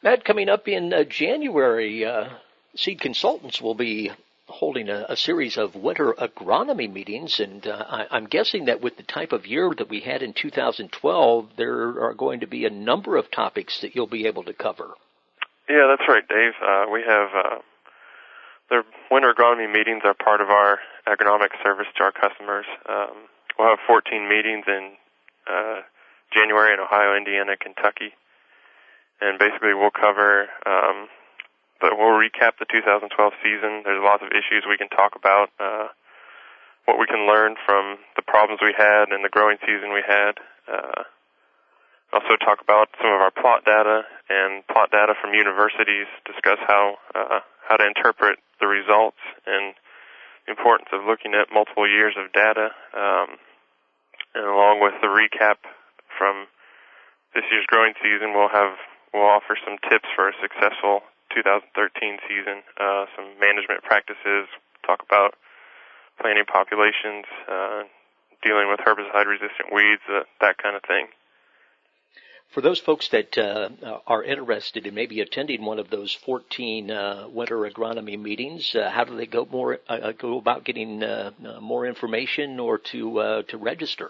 Matt, coming up in January, Seed Consultants will be holding a series of winter agronomy meetings, and I'm guessing that with the type of year that we had in 2012, there are going to be a number of topics that you'll be able to cover. Yeah, that's right, Dave. We have the winter agronomy meetings are part of our agronomic service to our customers. We'll have 14 meetings in January in Ohio, Indiana, Kentucky. And basically we'll cover, we'll recap the 2012 season. There's lots of issues we can talk about, what we can learn from the problems we had and the growing season we had. Also talk about some of our plot data and plot data from universities, discuss how to interpret the results and the importance of looking at multiple years of data, and along with the recap from this year's growing season, we'll offer some tips for a successful 2013 season, some management practices, talk about planting populations, dealing with herbicide-resistant weeds, that kind of thing. For those folks that are interested in maybe attending one of those 14 winter agronomy meetings, how do they go about getting more information or to register?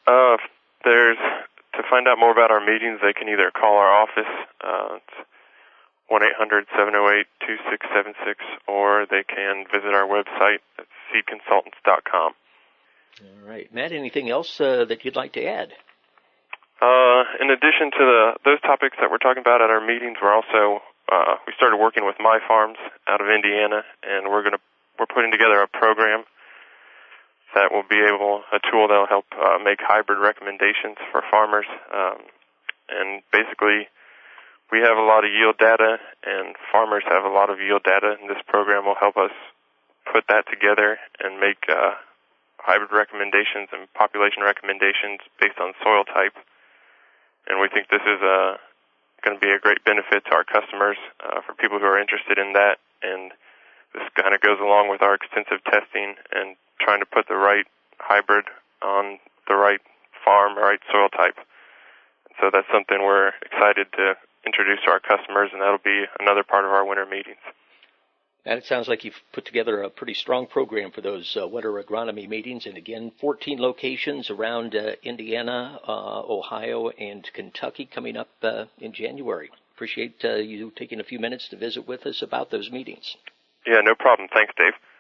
To find out more about our meetings, they can either call our office, it's 1-800-708-2676, or they can visit our website at seedconsultants.com. All right. Matt, anything else that you'd like to add? In addition to those topics that we're talking about at our meetings, we started working with My Farms out of Indiana, and we're putting together a program that will be a tool that will help make hybrid recommendations for farmers. And basically, we have a lot of yield data, and farmers have a lot of yield data, and this program will help us put that together and make hybrid recommendations and population recommendations based on soil type. And we think this is going to be a great benefit to our customers, for people who are interested in that. And this kind of goes along with our extensive testing and trying to put the right hybrid on the right farm, right soil type. So that's something we're excited to introduce to our customers, and that'll be another part of our winter meetings. And it sounds like you've put together a pretty strong program for those winter agronomy meetings. And again, 14 locations around Indiana, Ohio, and Kentucky coming up in January. Appreciate you taking a few minutes to visit with us about those meetings. Yeah, no problem. Thanks, Dave.